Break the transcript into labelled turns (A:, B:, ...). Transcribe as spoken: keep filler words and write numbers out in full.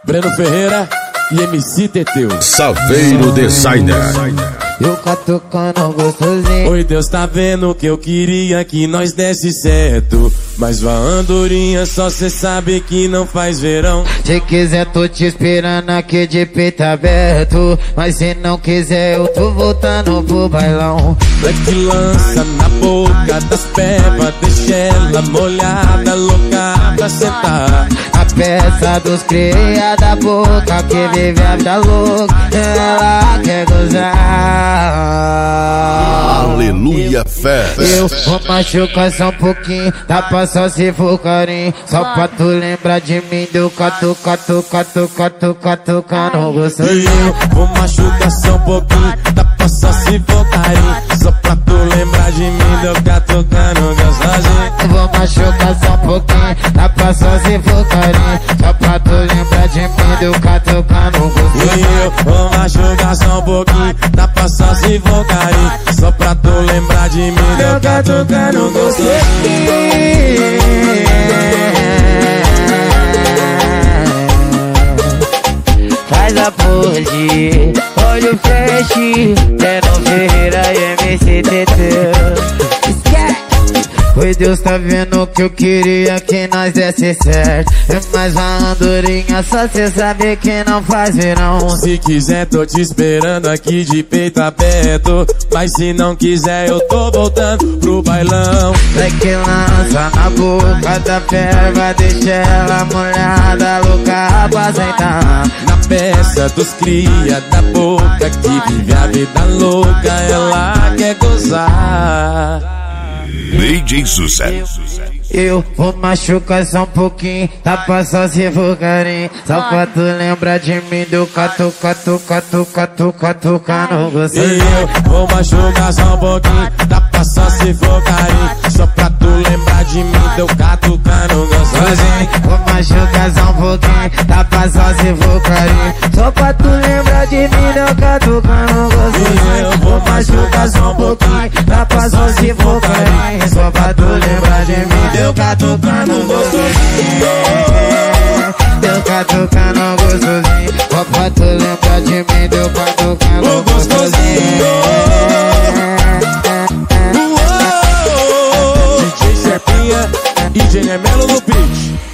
A: Breno Ferreira e M C Teteu.
B: Saveiro Designer.
C: Eu catucando gostosinho.
A: Oi, Deus tá vendo que eu queria que nós desse certo, mas uma andorinha só cê sabe que não faz verão.
C: Se quiser tô te esperando aqui de peito aberto, mas se não quiser eu tô voltando pro bailão.
A: Black lança na boca das pebas, deixa ela molhada, louca pra sentar.
C: A peça dos cria da boca que vive a vida louca, ela quer gozar.
B: Aleluia Fest.
C: Eu vou machucar só um pouquinho, dá pra só se for carinho, só pra tu lembrar de mim, deu catu, catu, catu, catu, catucando gostosinho.
A: Eu vou machucar só um pouquinho, dá pra só se for carinho, só pra tu lembrar de mim, deu catucando gostosinho.
C: Vou machucar só um pouquinho, dá pra só se for carinho, só pra tu lembrar de mim, deu catucando gostosinho.
A: Eu vou machucar só um pouquinho, dá pra só se for carinho, só pra tu lembrar de mim, deu catucando gostosinho.
C: Faz a pose, olho feche, Breno Ferreira e M C Teteu. Oi, Deus tá vendo que eu queria que nós desse certo, é mais uma andorinha, só cê sabe que não faz verão.
A: Se quiser tô te esperando aqui de peito aberto, mas se não quiser eu tô voltando pro bailão.
C: Black lança na boca da perva, deixa ela molhada, louca pra sentar.
A: Na peça dos cria da boca que vive a vida louca, ela quer gozar.
B: D J Sucesso.
C: Eu vou machucar só um pouquinho, dá pra só se for carinho, só pra tu lembrar de mim, deu catu, catu, catu, catu, catucando gostosinho.
A: Eu vou machucar só um pouquinho, dá pra só se for carinho, só pra tu lembrar de mim, deu catucando gostosinho.
C: Vou machucar só um pouquinho, dá pra só se for carinho, só pra tu lembrar de mim, deu catucando gostosinho.
A: Eu vou machucar só um pouquinho,
C: dá pra só se for carinho, só pra tu lembrar de mim, deu catucando gostosinho. Deu catucando gostosinho, só pra tu lembrar